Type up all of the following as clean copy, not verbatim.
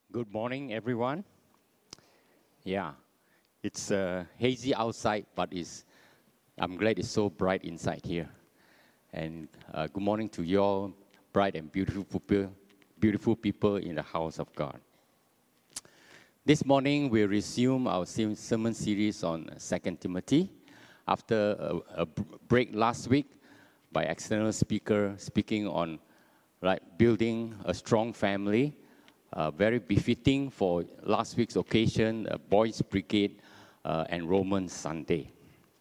Good morning, everyone. Yeah, it's hazy outside, but I'm glad it's so bright inside here. And good morning to you all, bright and beautiful people in the house of God. This morning, we resume our sermon series on 2 Timothy. After a break last week by external speaker speaking on building a strong family, very befitting for last week's occasion, Boys Brigade and Roman Sunday.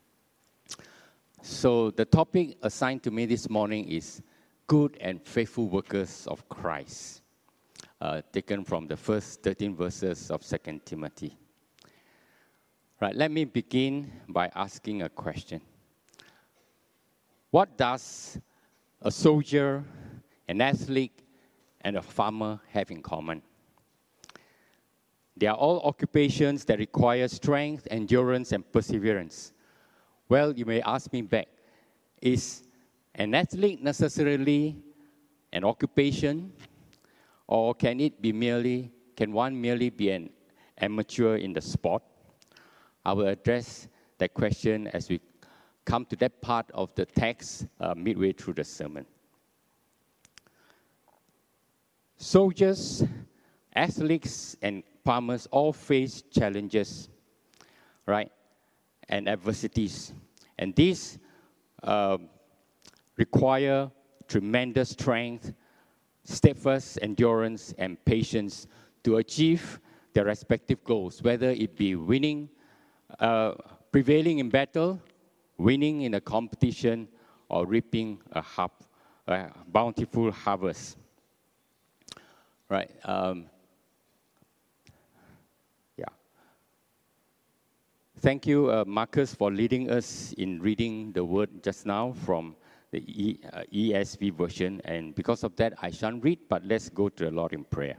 So the topic assigned to me this morning is good and faithful workers of Christ, taken from the first 13 verses of 2 Timothy. Right, let me begin by asking a question. What does a soldier, an athlete, and a farmer have in common? They are all occupations that require strength, endurance, and perseverance. Well, you may ask me back, is an athlete necessarily an occupation, or can one merely be an amateur in the sport? I will address that question as we come to that part of the text midway through the sermon. Soldiers, athletes, and farmers all face challenges, right, and adversities. And these require tremendous strength, steadfast endurance, and patience to achieve their respective goals, whether it be prevailing in battle, winning in a competition, or reaping a bountiful harvest. Right. Thank you, Marcus, for leading us in reading the word just now from the ESV version. And because of that, I shan't read, but let's go to the Lord in prayer.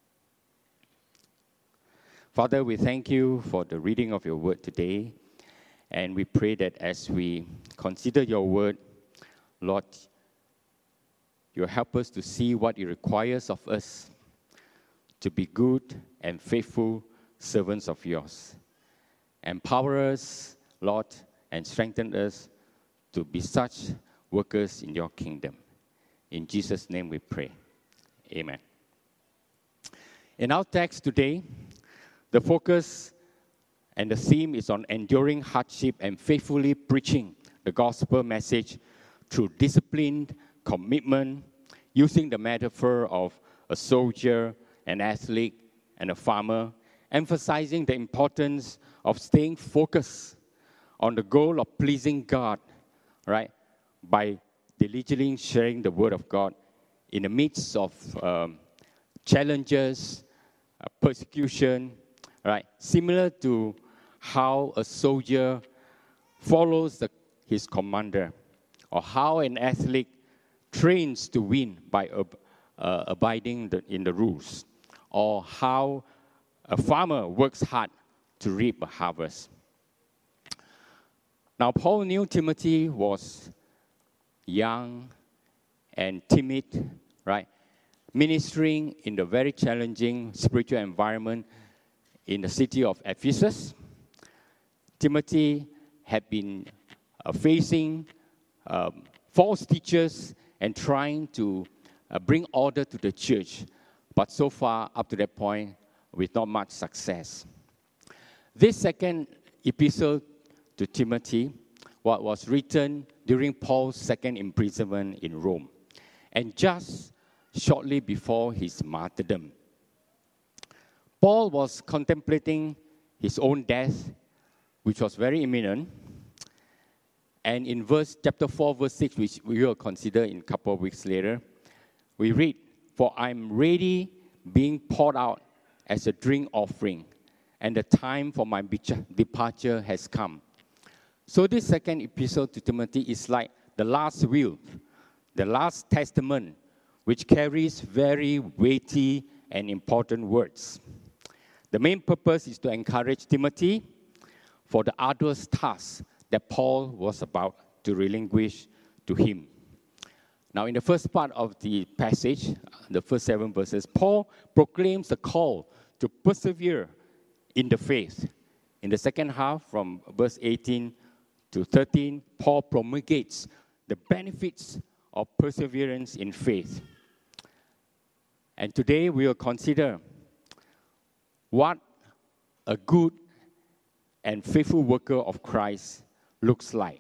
Father, we thank you for the reading of your word today. And we pray that as we consider your word, Lord, you'll help us to see what it requires of us to be good and faithful servants of yours. Empower us, Lord, and strengthen us to be such workers in your kingdom. In Jesus' name we pray. Amen. In our text today, the focus and the theme is on enduring hardship and faithfully preaching the gospel message through disciplined commitment, using the metaphor of a soldier, an athlete, and a farmer, emphasizing the importance of staying focused on the goal of pleasing God, right, by diligently sharing the word of God in the midst of challenges, persecution, right, similar to how a soldier follows his commander, or how an athlete trains to win by abiding in the rules, or how a farmer works hard to reap a harvest. Now, Paul knew Timothy was young and timid, right, ministering in the very challenging spiritual environment in the city of Ephesus. Timothy had been facing false teachers and trying to bring order to the church, but so far, up to that point, with not much success. This second epistle to Timothy was written during Paul's second imprisonment in Rome, and just shortly before his martyrdom. Paul was contemplating his own death, which was very imminent. And in chapter 4, verse 6, which we will consider in a couple of weeks later, we read, "For I'm ready being poured out as a drink offering, and the time for my departure has come." So this second epistle to Timothy is like the last will, the last testament, which carries very weighty and important words. The main purpose is to encourage Timothy for the arduous task that Paul was about to relinquish to him. Now, in the first part of the passage, the first 7 verses, Paul proclaims the call to persevere in the faith. In the second half, from verse 18 to 13, Paul promulgates the benefits of perseverance in faith. And today we will consider what a good and faithful worker of Christ looks like.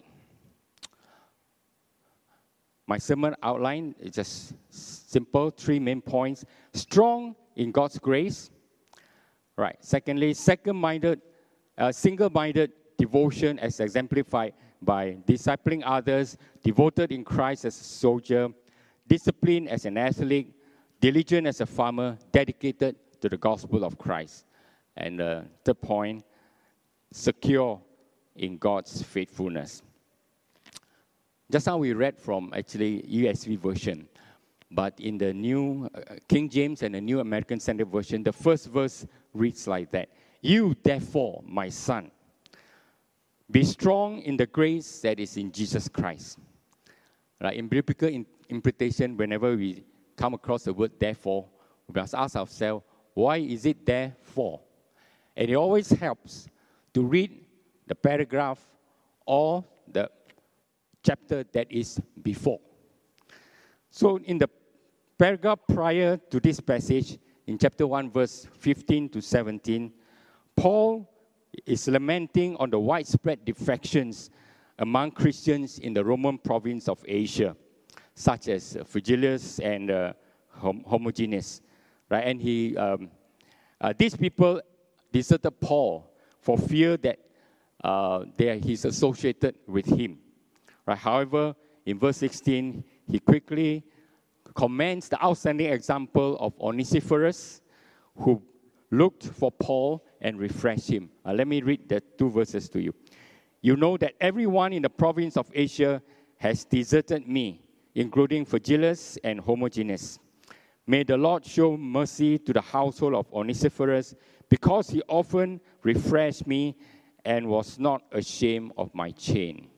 My sermon outline is just simple, 3 main points. Strong in God's grace. Right. Secondly, single-minded devotion as exemplified by discipling others, devoted in Christ as a soldier, disciplined as an athlete, diligent as a farmer, dedicated to the gospel of Christ. And third point, secure in God's faithfulness. Just now we read from actually ESV version, but in the New King James and the New American Standard Version, the first verse reads like that. You, therefore, my son, be strong in the grace that is in Jesus Christ. Right? In biblical interpretation, whenever we come across the word therefore, we must ask ourselves, why is it therefore? And it always helps to read the paragraph or the chapter that is before. So in the paragraph prior to this passage, in chapter 1, verse 15 to 17, Paul is lamenting on the widespread defections among Christians in the Roman province of Asia, such as Phygellus and Hermogenes. Right? And these people deserted Paul for fear that he's associated with him. Right? However, in verse 16, he quickly commends the outstanding example of Onesiphorus, who looked for Paul and refreshed him. Let me read the 2 verses to you. You know that everyone in the province of Asia has deserted me, including Phygellus and Hermogenes. May the Lord show mercy to the household of Onesiphorus, because he often refreshed me and was not ashamed of my chain.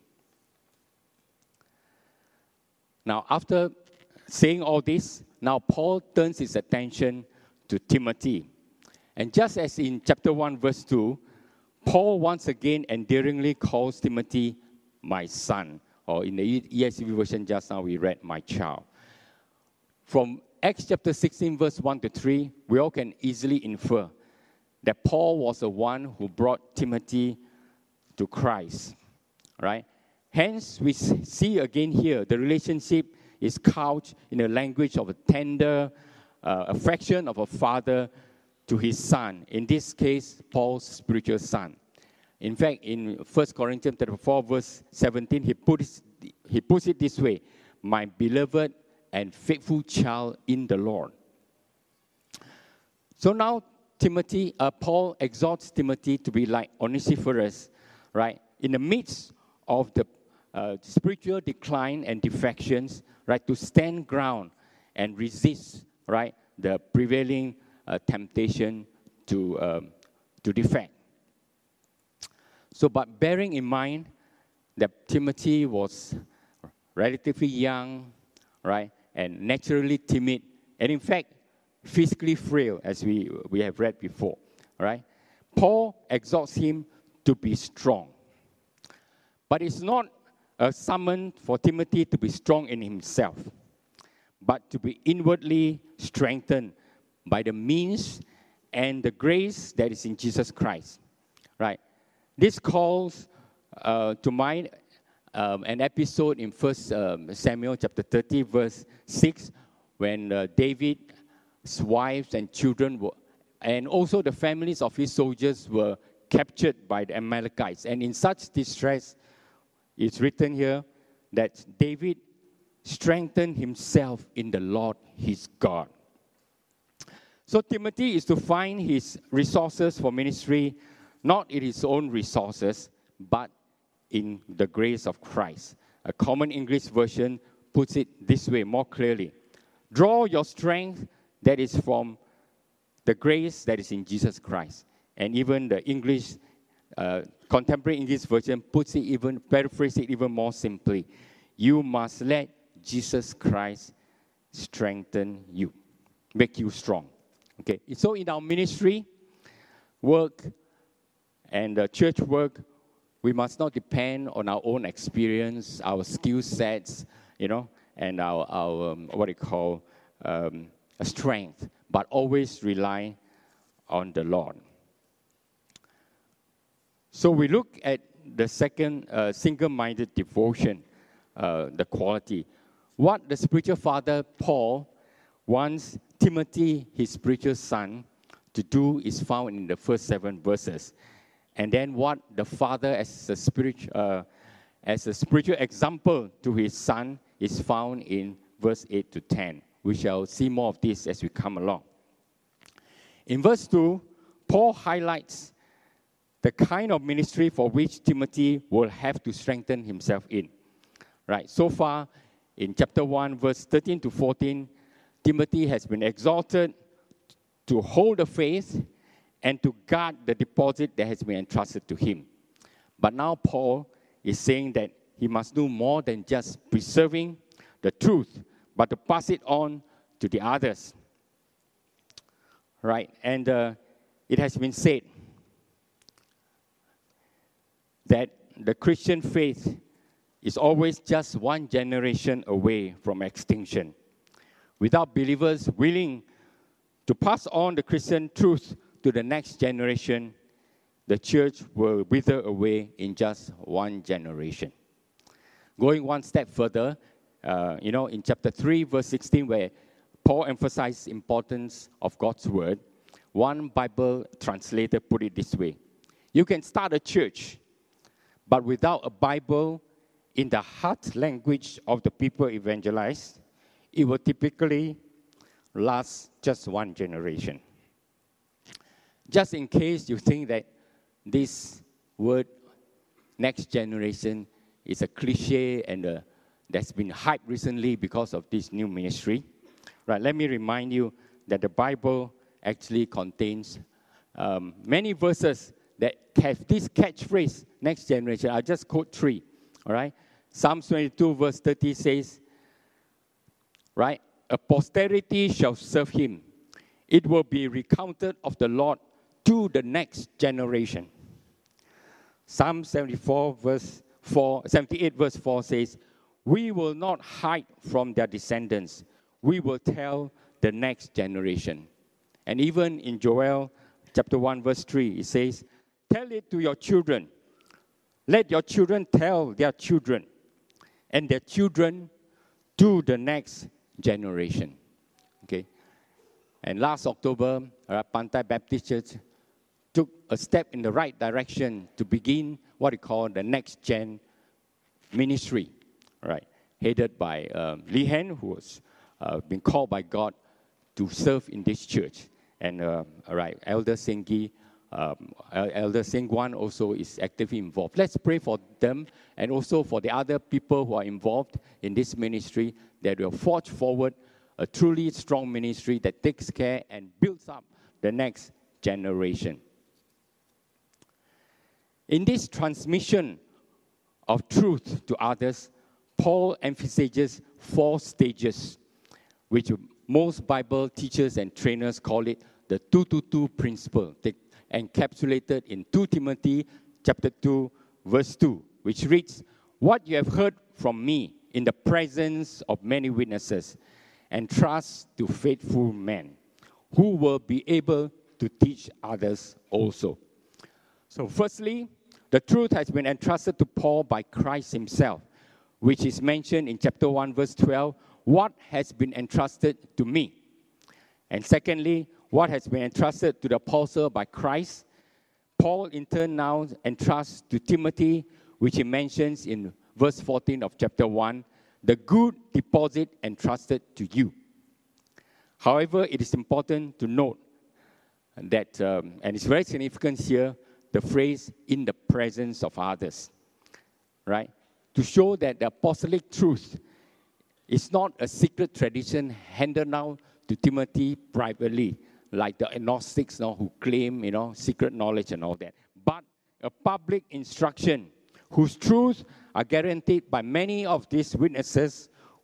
Now, after saying all this, now Paul turns his attention to Timothy. And just as in chapter 1, verse 2, Paul once again endearingly calls Timothy my son. Or in the ESV version just now, we read my child. From Acts chapter 16, verse 1 to 3, we all can easily infer that Paul was the one who brought Timothy to Christ. Right? Hence, we see again here, the relationship is couched in the language of a tender affection of a father to his son. In this case, Paul's spiritual son. In fact, in 1 Corinthians 4, verse 17, he puts it this way: my beloved and faithful child in the Lord. So now, Paul exhorts Timothy to be like Onesiphorus, right? In the midst of the spiritual decline and defections, right, to stand ground and resist, right, the prevailing temptation to defect. So, but bearing in mind that Timothy was relatively young, right, and naturally timid, and in fact, physically frail, as we have read before, right, Paul exhorts him to be strong. But it's not a summon for Timothy to be strong in himself, but to be inwardly strengthened by the means and the grace that is in Jesus Christ. Right? This calls to mind an episode in 1 Samuel chapter 30, verse 6, when David's wives and children and also the families of his soldiers were captured by the Amalekites. And in such distress, it's written here that David strengthened himself in the Lord his God. So Timothy is to find his resources for ministry, not in his own resources, but in the grace of Christ. A common English version puts it this way more clearly. Draw your strength that is from the grace that is in Jesus Christ. And even the English contemporary English version paraphrase it even more simply. You must let Jesus Christ strengthen you, make you strong. Okay, so in our ministry, work, and church work, we must not depend on our own experience, our skill sets, and our strength, but always rely on the Lord. So we look at the second single-minded devotion, the quality. What the spiritual father, Paul, wants Timothy, his spiritual son, to do is found in the first 7 verses. And then what the father, as a spiritual example to his son, is found in verse 8 to 10. We shall see more of this as we come along. In verse 2, Paul highlights the kind of ministry for which Timothy will have to strengthen himself in. Right, so far, in chapter 1, verse 13 to 14, Timothy has been exhorted to hold the faith and to guard the deposit that has been entrusted to him. But now Paul is saying that he must do more than just preserving the truth, but to pass it on to the others. Right, and it has been said that the Christian faith is always just one generation away from extinction. Without believers willing to pass on the Christian truth to the next generation, the church will wither away in just one generation. Going one step further, in chapter 3, verse 16, where Paul emphasized the importance of God's word, one Bible translator put it this way: you can start a church, but without a Bible in the heart language of the people evangelized, it will typically last just one generation. Just in case you think that this word, next generation, is a cliche and that's been hyped recently because of this new ministry, right? Let me remind you that the Bible actually contains many verses that have this catchphrase, next generation. I'll just quote 3, all right? Psalms 22, verse 30 says, right, a posterity shall serve him. It will be recounted of the Lord to the next generation. Psalm 78, verse 4 says, we will not hide from their descendants. We will tell the next generation. And even in Joel chapter 1, verse 3, it says, tell it to your children. Let your children tell their children, and their children to the next generation. Okay. And last October, Pantai Baptist Church took a step in the right direction to begin what we call the Next Gen ministry, right? Headed by Lee Hen, who was been called by God to serve in this church. And Elder Sengi, Elder Sengwan also is actively involved. Let's pray for them and also for the other people who are involved in this ministry, that will forge forward a truly strong ministry that takes care and builds up the next generation. In this transmission of truth to others, Paul emphasizes 4 stages, which most Bible teachers and trainers call it the 2-2-2 principle, encapsulated in 2 Timothy chapter 2, verse 2, which reads, what you have heard from me in the presence of many witnesses, entrust to faithful men who will be able to teach others also. So firstly, the truth has been entrusted to Paul by Christ himself, which is mentioned in chapter 1, verse 12, what has been entrusted to me. And secondly, what has been entrusted to the apostle by Christ, Paul in turn now entrusts to Timothy, which he mentions in verse 14 of chapter 1, the good deposit entrusted to you. However, it is important to note that, and it's very significant here, the phrase, in the presence of others, right? To show that the apostolic truth is not a secret tradition handed out to Timothy privately, like the agnostics who claim, secret knowledge and all that, but a public instruction whose truths are guaranteed by many of these witnesses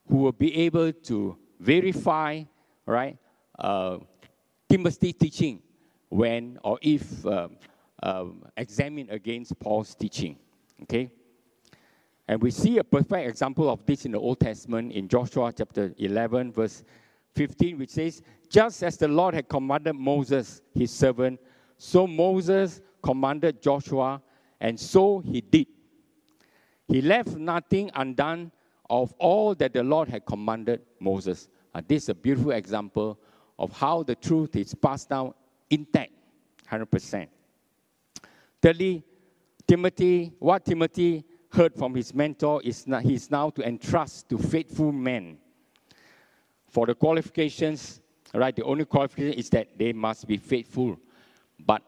who will be able to verify, right, Timothy's teaching when or if examined against Paul's teaching. Okay? And we see a perfect example of this in the Old Testament in Joshua chapter 11, verse 15, which says, just as the Lord had commanded Moses, his servant, so Moses commanded Joshua, and so he did. He left nothing undone of all that the Lord had commanded Moses. This is a beautiful example of how the truth is passed down intact, 100%. Thirdly, what Timothy heard from his mentor is he's now to entrust to faithful men. For the qualifications, right, the only qualification is that they must be faithful. But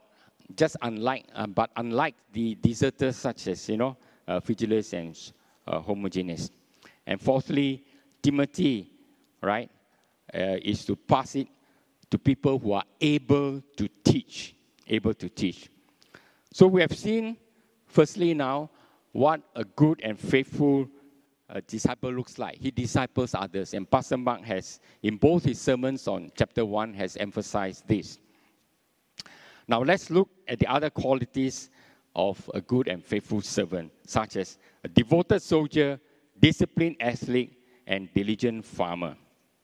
unlike the deserters such as, Phygelus and Hermogenes. And fourthly, Timothy, right, is to pass it to people who are able to teach. So we have seen, firstly now, what a good and faithful disciple looks like. He disciples others. And Pastor Mark has, in both his sermons on chapter 1, has emphasized this. Now let's look at the other qualities of a good and faithful servant, such as a devoted soldier, disciplined athlete, and diligent farmer.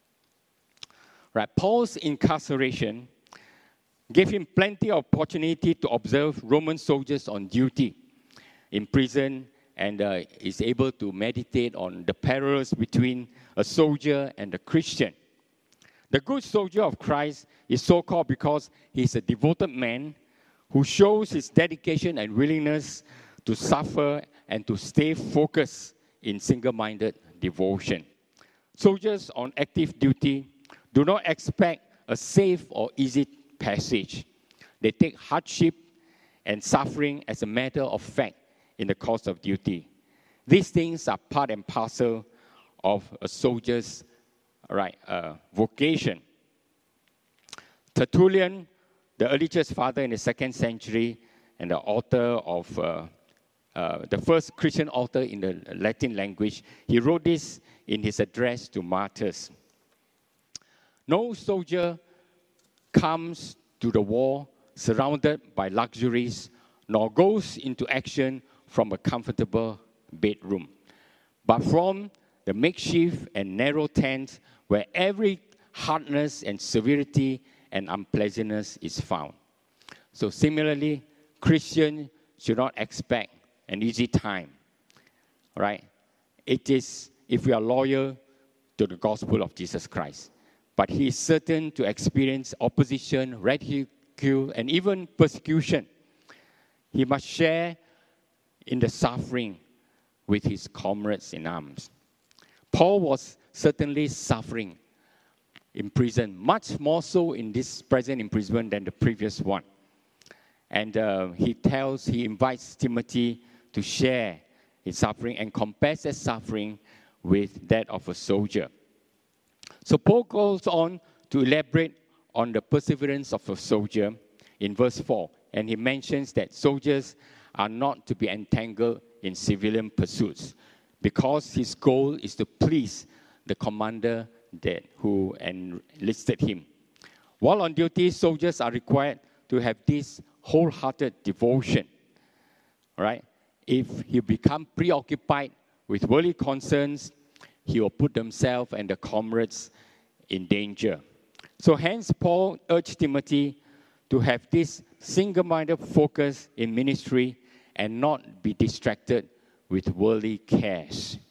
Right, Paul's incarceration gave him plenty of opportunity to observe Roman soldiers on duty in prison, and is able to meditate on the parallels between a soldier and a Christian. The good soldier of Christ is so-called because he's a devoted man who shows his dedication and willingness to suffer and to stay focused in single-minded devotion. Soldiers on active duty do not expect a safe or easy passage. They take hardship and suffering as a matter of fact in the course of duty. These things are part and parcel of a soldier's vocation. Tertullian, the early church father in the 2nd century and the author of the first Christian author in the Latin language, he wrote this in his address to martyrs. No soldier comes to the war surrounded by luxuries, nor goes into action from a comfortable bedroom, but from the makeshift and narrow tent where every hardness and severity and unpleasantness is found. So similarly, Christians should not expect an easy time, right? It is if we are loyal to the gospel of Jesus Christ. But he is certain to experience opposition, ridicule, and even persecution. He must share in the suffering with his comrades in arms. Paul was certainly suffering in prison, much more so in this present imprisonment than the previous one. And he invites Timothy to share his suffering and compares that suffering with that of a soldier. So Paul goes on to elaborate on the perseverance of a soldier in verse 4. And he mentions that soldiers are not to be entangled in civilian pursuits because his goal is to please the commander who enlisted him. While on duty, soldiers are required to have this wholehearted devotion, right? If he become preoccupied with worldly concerns, he will put himself and the comrades in danger. So hence, Paul urged Timothy to have this single-minded focus in ministry and not be distracted with worldly cares.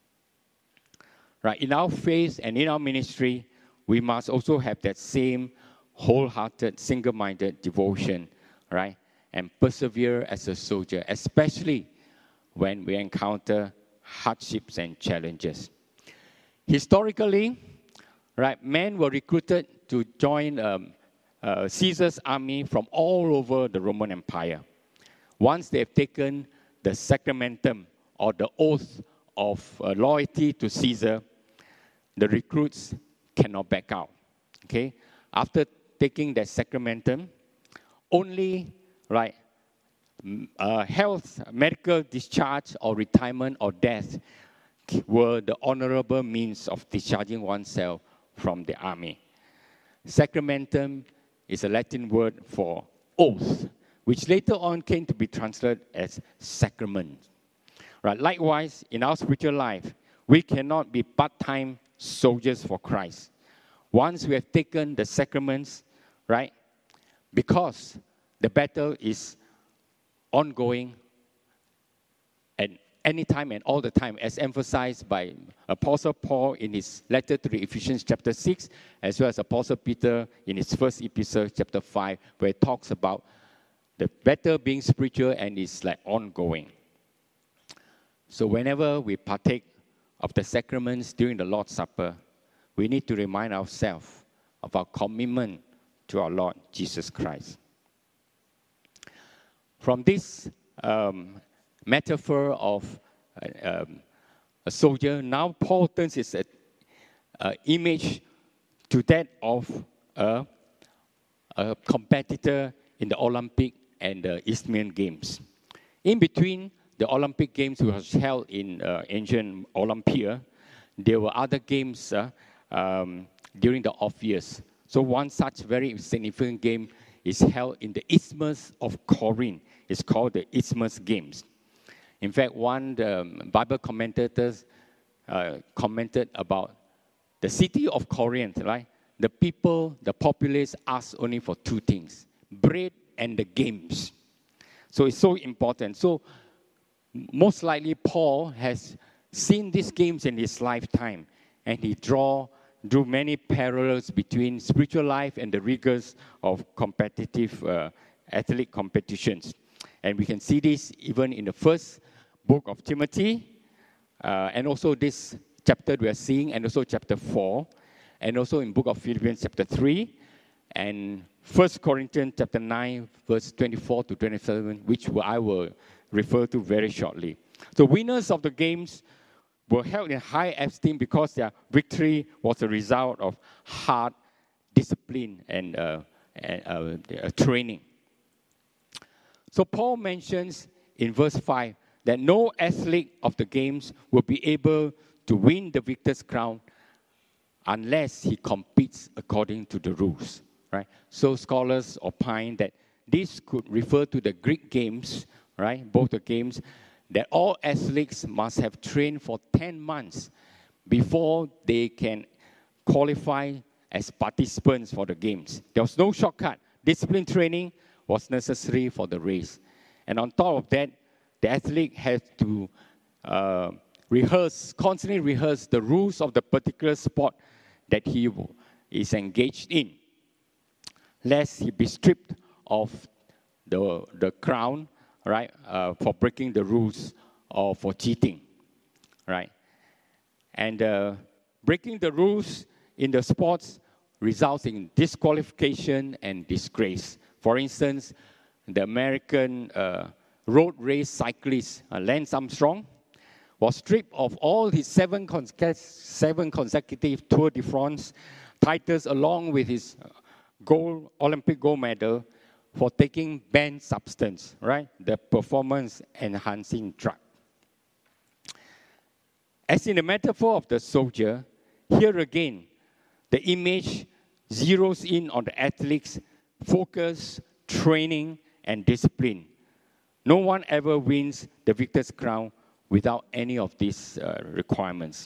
Right, in our faith and in our ministry, we must also have that same wholehearted, single-minded devotion, right? And persevere as a soldier, especially when we encounter hardships and challenges. Historically, right, men were recruited to join Caesar's army from all over the Roman Empire. Once they have taken the sacramentum or the oath of loyalty to Caesar, the recruits cannot back out. Okay, after taking that sacramentum, only health, medical discharge, or retirement or death were the honorable means of discharging oneself from the army. Sacramentum is a Latin word for oath, which later on came to be translated as sacrament. Right? Likewise, in our spiritual life, we cannot be part-time soldiers for Christ. Once we have taken the sacraments, right, because the battle is ongoing at any time and all the time, as emphasized by Apostle Paul in his letter to the Ephesians chapter 6, as well as Apostle Peter in his first epistle, chapter 5, where he talks about the battle being spiritual and is like ongoing. So whenever we partake of the sacraments during the Lord's Supper, we need to remind ourselves of our commitment to our Lord Jesus Christ. From this metaphor of a soldier, now Paul turns his image to that of a competitor in the Olympic and the Isthmian Games. In between the Olympic Games, which was held in ancient Olympia, there were other games during the off years. So one such very significant game is held in the Isthmus of Corinth. It's called the Isthmus Games. In fact, one Bible commentators commented about the city of Corinth, right? The people, the populace asked only for two things: bread and the games. So it's so important. So most likely Paul has seen these games in his lifetime, and he drew many parallels between spiritual life and the rigors of competitive athletic competitions. And we can see this even in the first book of Timothy, and also this chapter we are seeing, and also chapter 4, and also in book of Philippians chapter 3, and 1 Corinthians chapter 9, verse 24 to 27, which I will refer to very shortly. The winners of the games were held in high esteem because their victory was a result of hard discipline and training. So Paul mentions in verse 5 that no athlete of the games will be able to win the victor's crown unless he competes according to the rules. Right? So scholars opine that this could refer to the Greek games, right? Both the games, that all athletes must have trained for 10 months before they can qualify as participants for the games. There was no shortcut. Discipline training was necessary for the race. And on top of that, the athlete had to constantly rehearse the rules of the particular sport that he is engaged in, lest he be stripped of the crown, right, for breaking the rules or for cheating, right? And breaking the rules in the sports results in disqualification and disgrace. For instance, the American road race cyclist Lance Armstrong was stripped of all his seven consecutive Tour de France titles, along with his Olympic gold medal, for taking banned substance, right? The performance-enhancing drug. As in the metaphor of the soldier, here again, the image zeroes in on the athlete's focus, training, and discipline. No one ever wins the victor's crown without any of these requirements.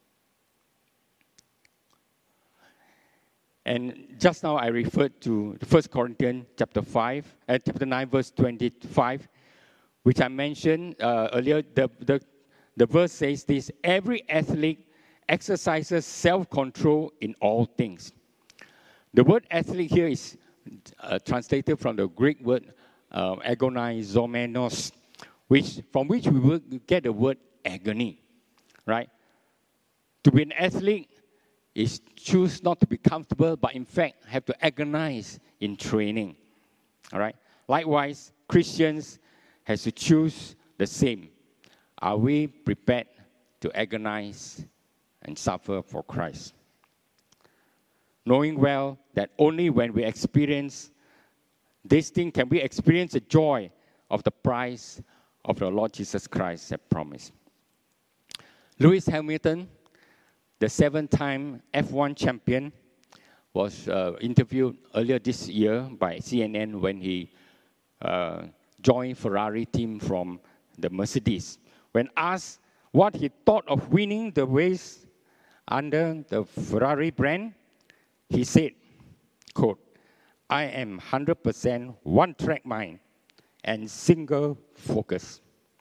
And just now I referred to 1 Corinthians chapter 9, verse 25, which I mentioned earlier. The verse says this: every athlete exercises self-control in all things. The word athlete here is translated from the Greek word agonizomenos, from which we will get the word agony, right? To be an athlete is choose not to be comfortable, but in fact have to agonize in training. All right. Likewise, Christians has to choose the same. Are we prepared to agonize and suffer for Christ? Knowing well that only when we experience this thing can we experience the joy of the prize of the Lord Jesus Christ has promised. Lewis Hamilton, the 7-time F1 champion, was interviewed earlier this year by CNN when he joined Ferrari team from the Mercedes. When asked what he thought of winning the race under the Ferrari brand, he said, quote, "I am 100% one-track mind and single focus."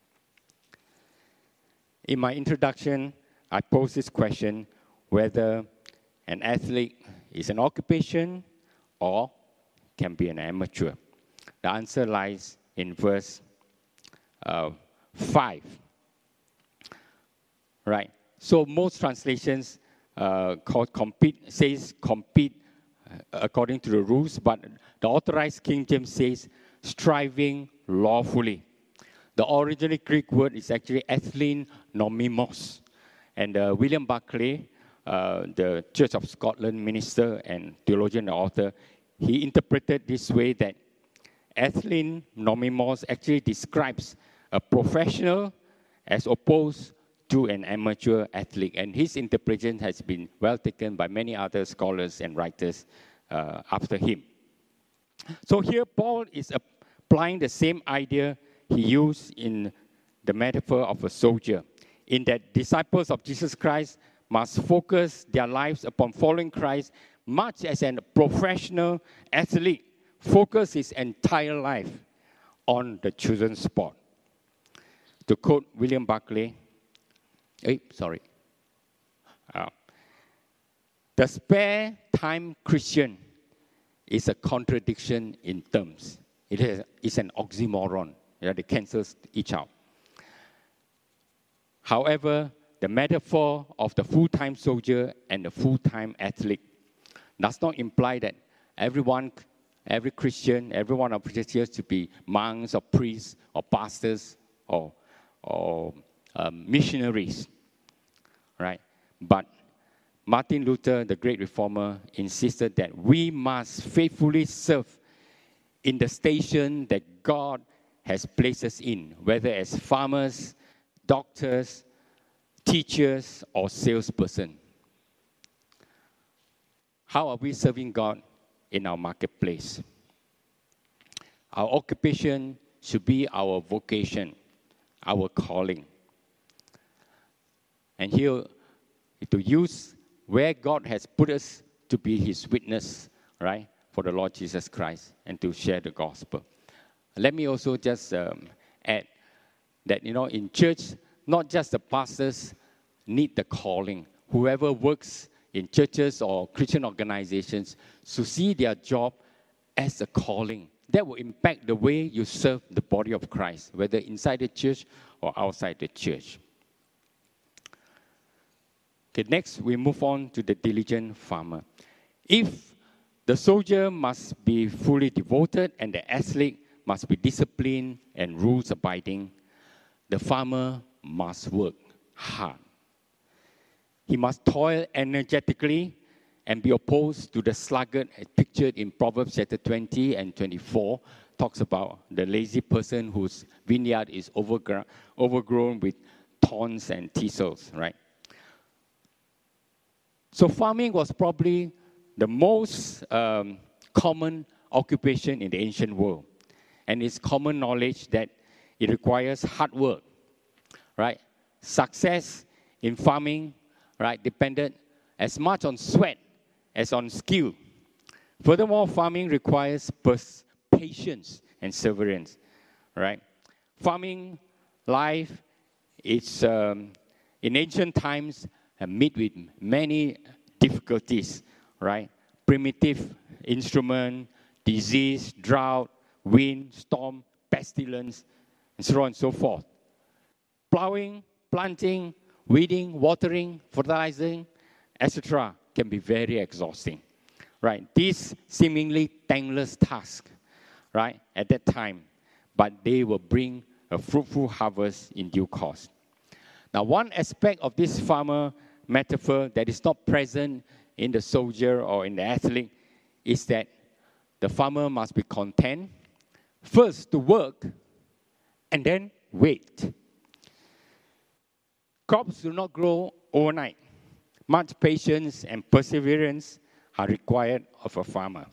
In my introduction, I posed this question, whether an athlete is an occupation or can be an amateur. The answer lies in verse 5. Right. So most translations says compete according to the rules, but the Authorized King James says striving lawfully. The original Greek word is actually athlene nomimos. And William Barclay, the Church of Scotland minister and theologian and author, he interpreted this way that athlene nomimos actually describes a professional as opposed to an amateur athlete. And his interpretation has been well taken by many other scholars and writers after him. So here Paul is applying the same idea he used in the metaphor of a soldier, in that disciples of Jesus Christ must focus their lives upon following Christ, much as a professional athlete focuses his entire life on the chosen sport. To quote William Barclay, the spare time Christian is a contradiction in terms. It's an oxymoron. They cancel each out. However, the metaphor of the full-time soldier and the full-time athlete does not imply that every Christian, every one of us here to be monks or priests or pastors or missionaries, right? But Martin Luther, the great reformer, insisted that we must faithfully serve in the station that God has placed us in, whether as farmers, doctors, teachers, or salesperson. How are we serving God in our marketplace? Our occupation should be our vocation, our calling. And here, to use where God has put us to be His witness, right, for the Lord Jesus Christ, and to share the gospel. Let me also just add that, in church, not just the pastors need the calling. Whoever works in churches or Christian organizations should see their job as a calling. That will impact the way you serve the body of Christ, whether inside the church or outside the church. Okay, next we move on to the diligent farmer. If the soldier must be fully devoted and the athlete must be disciplined and rules-abiding, the farmer must work hard. He must toil energetically and be opposed to the sluggard pictured in Proverbs chapter 20 and 24, talks about the lazy person whose vineyard is overgrown with thorns and thistles, right? So farming was probably the most common occupation in the ancient world. And it's common knowledge that it requires hard work, right? Success in farming, right, depended as much on sweat as on skill. Furthermore, farming requires patience and perseverance, right? Farming life is, in ancient times, met with many difficulties, right? Primitive instrument, disease, drought, wind, storm, pestilence, and so on and so forth. Plowing, planting, weeding, watering, fertilizing, etc. can be very exhausting, right? These seemingly thankless tasks, right, at that time, but they will bring a fruitful harvest in due course. Now, one aspect of this farmer metaphor that is not present in the soldier or in the athlete is that the farmer must be content, first to work, and then wait. Crops do not grow overnight. Much patience and perseverance are required of a farmer.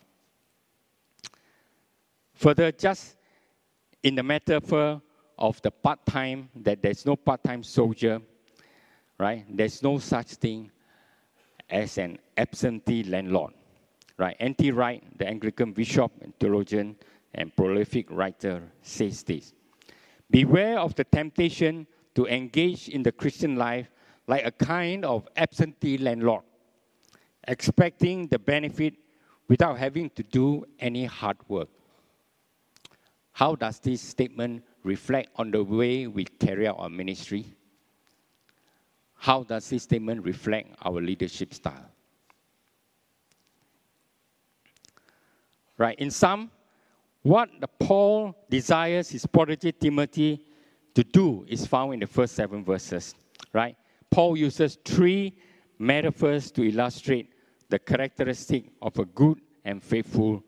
Further, just in the metaphor of the part-time, that there's no part-time soldier, right? There's no such thing as an absentee landlord, right? N.T. Wright, the Anglican bishop and theologian and prolific writer, says this: beware of the temptation to engage in the Christian life like a kind of absentee landlord, expecting the benefit without having to do any hard work. How does this statement reflect on the way we carry out our ministry? How does this statement reflect our leadership style? Right, in sum, what Paul desires his protege Timothy to do is found in the first 7 verses, right? Paul uses 3 metaphors to illustrate the characteristic of a good and faithful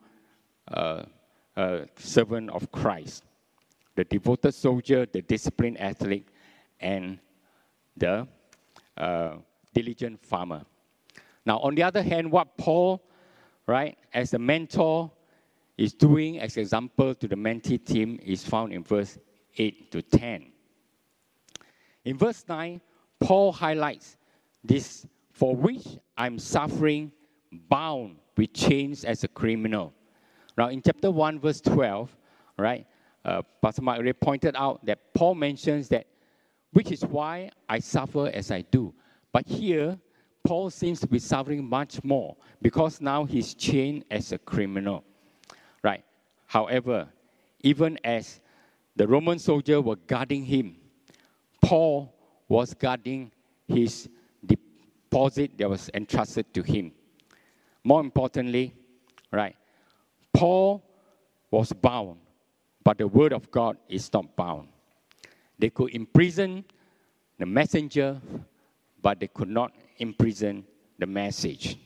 servant of Christ: the devoted soldier, the disciplined athlete, and the diligent farmer. Now, on the other hand, what Paul, right, as a mentor, is doing as example to the mentee team is found in verse 8 to 10. In verse 9, Paul highlights this: for which I'm suffering, bound with chains as a criminal. Now, in chapter 1, verse 12, right, Pastor Mark already pointed out that Paul mentions that, which is why I suffer as I do. But here, Paul seems to be suffering much more because now he's chained as a criminal, right? However, even as the Roman soldiers were guarding him, Paul was guarding his deposit that was entrusted to him. More importantly, right, Paul was bound, but the word of God is not bound. They could imprison the messenger, but they could not imprison the message.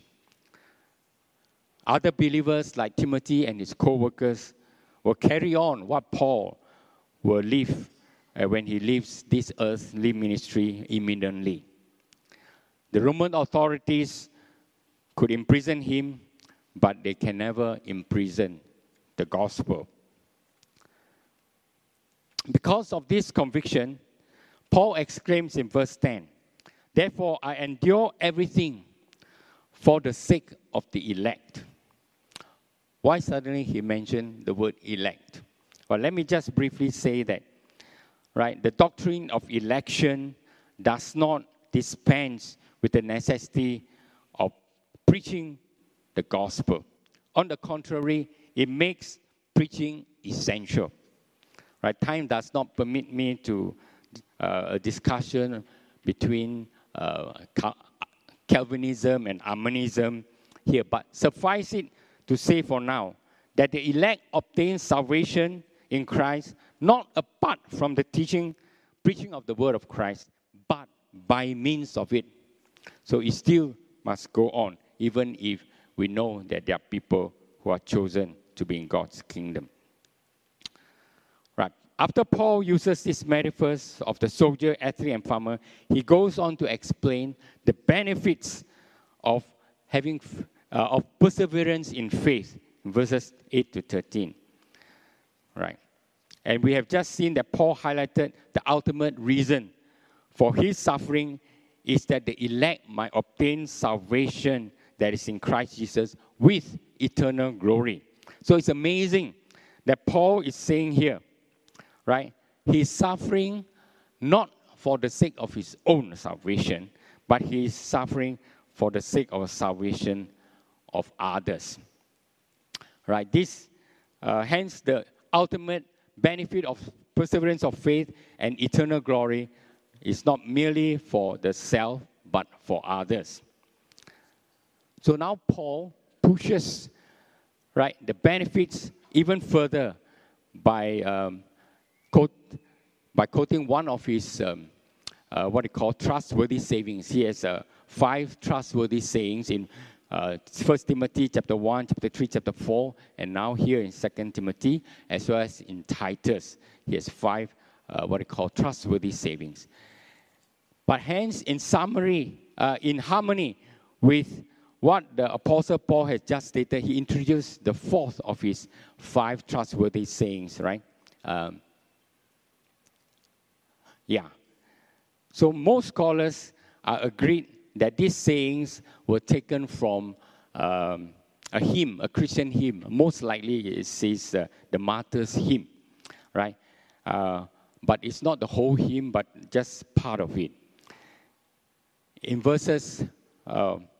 Other believers like Timothy and his co-workers will carry on what Paul will leave when he leaves this earthly ministry imminently. The Roman authorities could imprison him, but they can never imprison the gospel. Because of this conviction, Paul exclaims in verse 10, therefore I endure everything for the sake of the elect. Why suddenly he mentioned the word elect? Well, let me just briefly say that, right, the doctrine of election does not dispense with the necessity of preaching the gospel. On the contrary, it makes preaching essential. Right? Time does not permit me to a discussion between Calvinism and Arminianism here, but suffice it to say for now that the elect obtain salvation in Christ not apart from the preaching of the word of Christ, but by means of it. So it still must go on, even if we know that there are people who are chosen to be in God's kingdom. Right. After Paul uses these metaphors of the soldier, athlete, and farmer, he goes on to explain the benefits of having of perseverance in faith, in verses 8 to 13. Right. And we have just seen that Paul highlighted the ultimate reason for his suffering is that the elect might obtain salvation that is in Christ Jesus with eternal glory. So it's amazing that Paul is saying here, right, he's suffering not for the sake of his own salvation, but he is suffering for the sake of salvation of others. Right, this, hence the ultimate benefit of perseverance of faith and eternal glory is not merely for the self, but for others. So now Paul pushes, right, the benefits even further by quoting one of his what he called trustworthy sayings. He has 5 trustworthy sayings in 1 Timothy chapter 1, chapter 3, chapter 4, and now here in 2 Timothy, as well as in Titus. He has 5 what he called trustworthy sayings. But hence, in summary, in harmony with what the Apostle Paul has just stated, he introduced the fourth of his 5 trustworthy sayings, right? So most scholars are agreed that these sayings were taken from a hymn, a Christian hymn. Most likely it says the Martyrs' Hymn, right? But it's not the whole hymn, but just part of it. In verses 1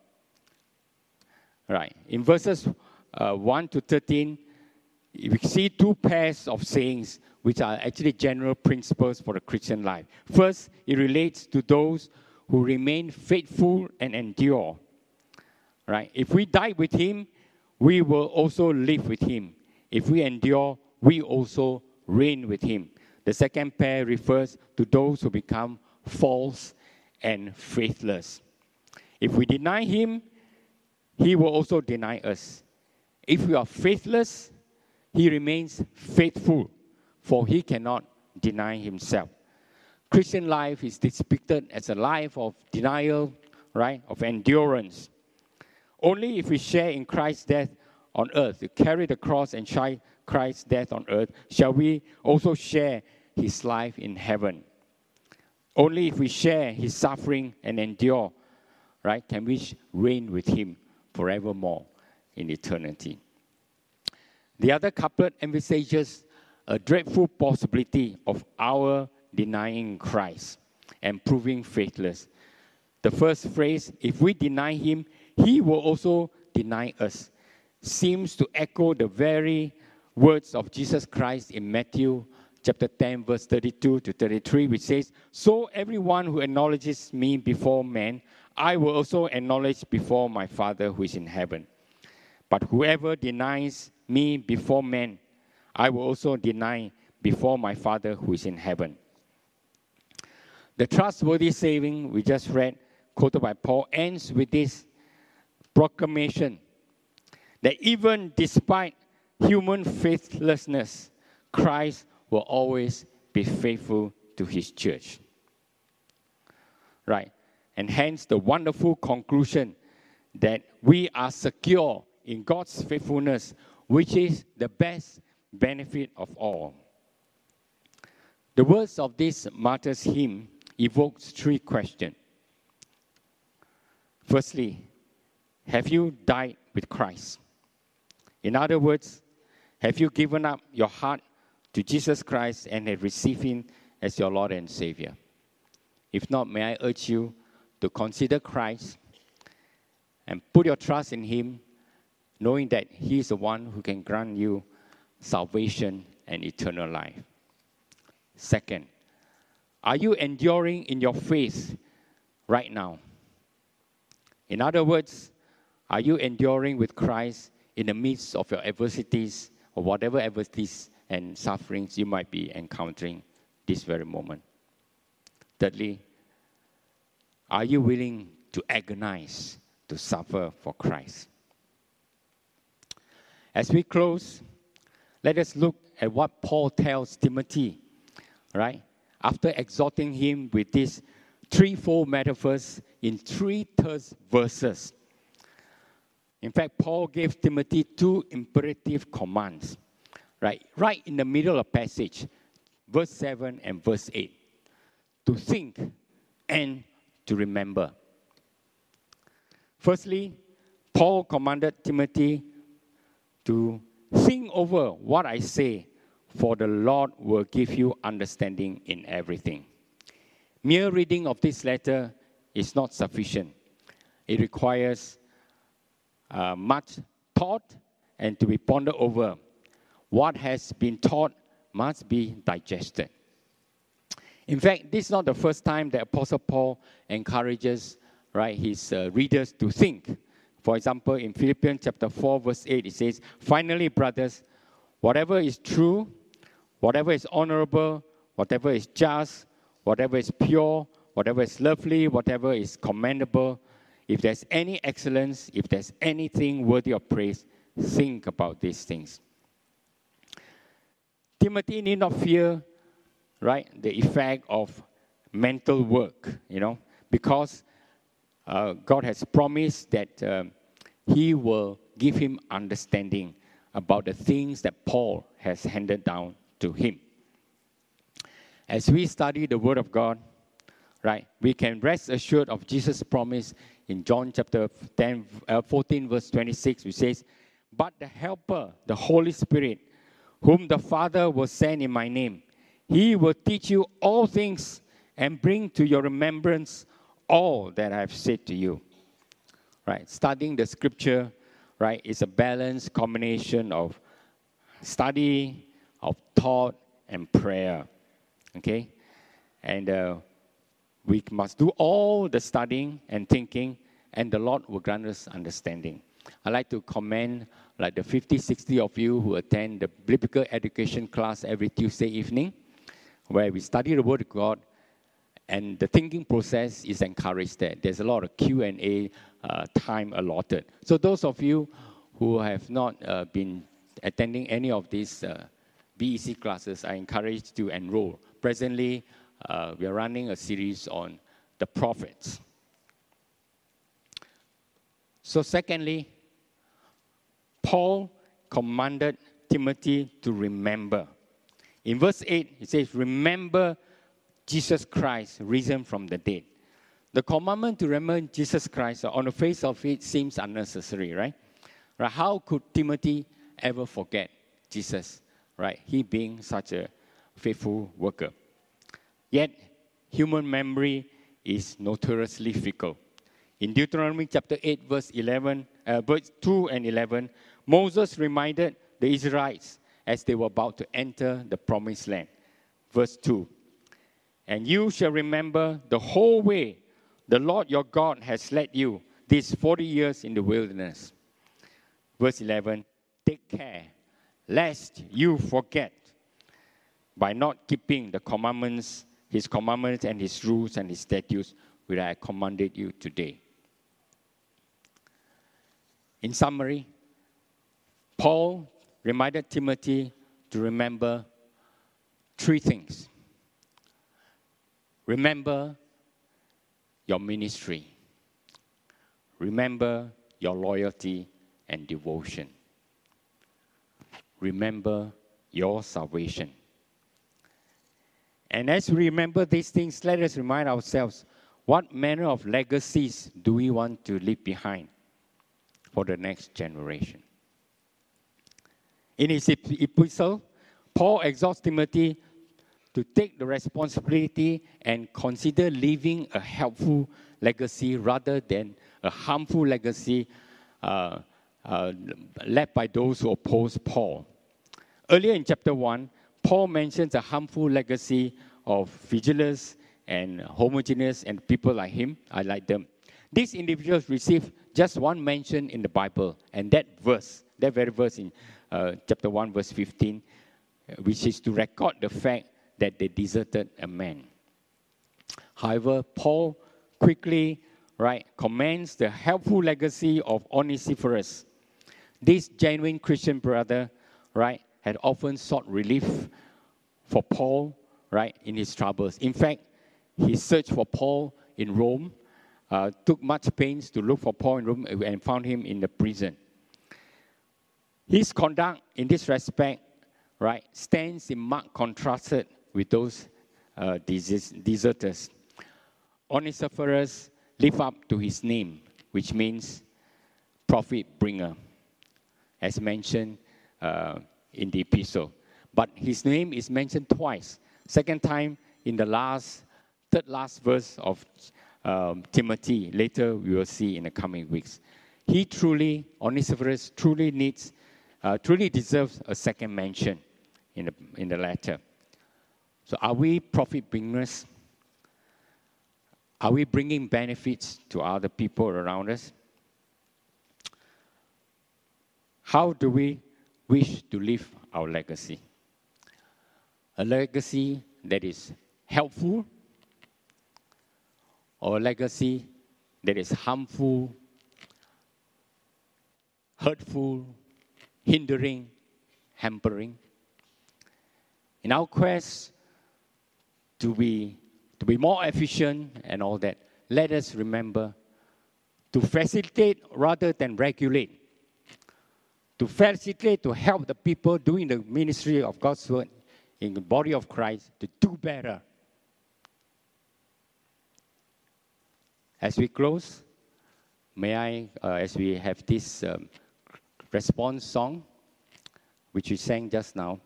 to 13, we see 2 pairs of sayings which are actually general principles for the Christian life. First, it relates to those who remain faithful and endure. Right? If we die with him, we will also live with him. If we endure, we also reign with him. The second pair refers to those who become false and faithless. If we deny him, he will also deny us. If we are faithless, he remains faithful, for he cannot deny himself. Christian life is depicted as a life of denial, right, of endurance. Only if we share in Christ's death on earth, to carry the cross and share Christ's death on earth, shall we also share his life in heaven. Only if we share his suffering and endure, right, can we reign with him forevermore in eternity. The other couplet envisages a dreadful possibility of our denying Christ and proving faithless. The first phrase, if we deny him, he will also deny us, seems to echo the very words of Jesus Christ in Matthew chapter 10, verse 32 to 33, which says, so everyone who acknowledges me before men, I will also acknowledge before my Father who is in heaven. But whoever denies me before men, I will also deny before my Father who is in heaven. The trustworthy saying we just read, quoted by Paul, ends with this proclamation that even despite human faithlessness, Christ will always be faithful to his church. Right? And hence the wonderful conclusion that we are secure in God's faithfulness, which is the best benefit of all. The words of this martyr's hymn evokes 3 questions. Firstly, have you died with Christ? In other words, have you given up your heart to Jesus Christ and have received him as your Lord and Savior? If not, may I urge you to consider Christ and put your trust in him, knowing that he is the one who can grant you salvation and eternal life. Second, are you enduring in your faith right now? In other words, are you enduring with Christ in the midst of your adversities or whatever adversities and sufferings you might be encountering this very moment? Thirdly, are you willing to agonize, to suffer for Christ? As we close, let us look at what Paul tells Timothy, right? After exhorting him with these 3-fold metaphors in 3 terse verses. In fact, Paul gave Timothy 2 imperative commands, right in the middle of the passage, verse 7 and verse 8, to think and to remember. Firstly, Paul commanded Timothy to think over what I say, for the Lord will give you understanding in everything. Mere reading of this letter is not sufficient. It requires much thought and to be pondered over. What has been taught must be digested. In fact, this is not the first time that Apostle Paul encourages, right, his readers to think. For example, in Philippians chapter 4, verse 8, it says, finally, brothers, whatever is true, whatever is honorable, whatever is just, whatever is pure, whatever is lovely, whatever is commendable, if there's any excellence, if there's anything worthy of praise, think about these things. Timothy need not fear, right, the effect of mental work, because God has promised that He will give him understanding about the things that Paul has handed down to him. As we study the Word of God, right, we can rest assured of Jesus' promise in John chapter 14, verse 26, which says, "But the Helper, the Holy Spirit, whom the Father will send in my name, He will teach you all things and bring to your remembrance all that I have said to you." Right, studying the Scripture, right, is a balanced combination of study, of thought, and prayer. Okay, and we must do all the studying and thinking, and the Lord will grant us understanding. I'd like to commend like the 50, 60 of you who attend the biblical education class every Tuesday evening, where we study the Word of God, and the thinking process is encouraged there. There's a lot of Q&A time allotted. So those of you who have not been attending any of these BEC classes, I encourage you to enroll. Presently, we are running a series on the prophets. So secondly, Paul commanded Timothy to remember. In verse 8, it says, "Remember Jesus Christ risen from the dead." The commandment to remember Jesus Christ, on the face of it, seems unnecessary, right? How could Timothy ever forget Jesus, right? He being such a faithful worker. Yet, human memory is notoriously fickle. In Deuteronomy chapter 8, verse 2 and 11, Moses reminded the Israelites as they were about to enter the promised land. Verse 2, "And you shall remember the whole way the Lord your God has led you these 40 years in the wilderness." Verse 11, "Take care lest you forget by not keeping the commandments, his commandments and his rules and his statutes which I commanded you today." In summary, Paul reminded Timothy to remember three things. Remember your ministry. Remember your loyalty and devotion. Remember your salvation. And as we remember these things, let us remind ourselves, what manner of legacies do we want to leave behind for the next generation? In his epistle, Paul exhorts Timothy to take the responsibility and consider leaving a helpful legacy rather than a harmful legacy led by those who oppose Paul. Earlier in chapter 1, Paul mentions a harmful legacy of Phygelus and Hermogenes and people like him. I like them. These individuals receive just one mention in the Bible, and that very verse in chapter 1, verse 15, which is to record the fact that they deserted a man. However, Paul quickly, commends the helpful legacy of Onesiphorus. This genuine Christian brother, had often sought relief for Paul, in his troubles. In fact, he searched for Paul in Rome, took much pains to look for Paul in Rome, and found him in the prison. His conduct in this respect, stands in marked contrast with those deserters. Onesiphorus lived up to his name, which means profit bringer, as mentioned in the epistle. But his name is mentioned twice. Second time in the third last verse of Timothy. Later we will see in the coming weeks. Onesiphorus truly deserves a second mention in the letter. So are we profit bringers? Are we bringing benefits to other people around us? How do we wish to leave our legacy? A legacy that is helpful, or a legacy that is harmful, hurtful, hindering, hampering? In our quest to be to be more efficient and all that. Let us remember to facilitate rather than regulate. To facilitate, to help the people doing the ministry of God's word in the body of Christ to do better. As we close, may I, as we have this response song, which we sang just now,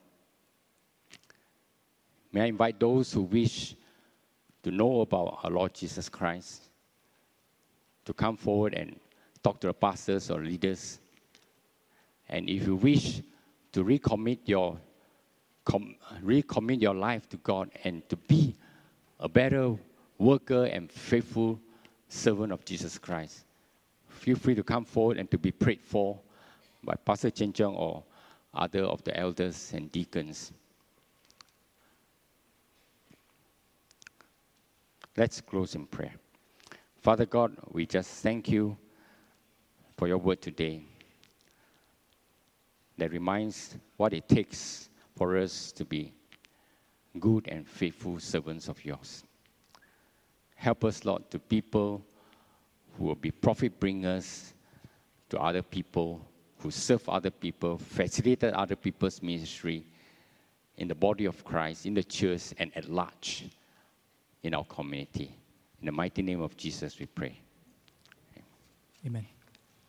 may I invite those who wish to know about our Lord Jesus Christ to come forward and talk to the pastors or leaders. And if you wish to recommit your life to God and to be a better worker and faithful servant of Jesus Christ, feel free to come forward and to be prayed for by Pastor Chen Chung or other of the elders and deacons. Let's close in prayer. Father God, we just thank you for your word today that reminds what it takes for us to be good and faithful servants of yours. Help us, Lord, to people who will be profit bringers to other people, who serve other people, facilitate other people's ministry in the body of Christ, in the church, and at large in our community. In the mighty name of Jesus, we pray. Amen.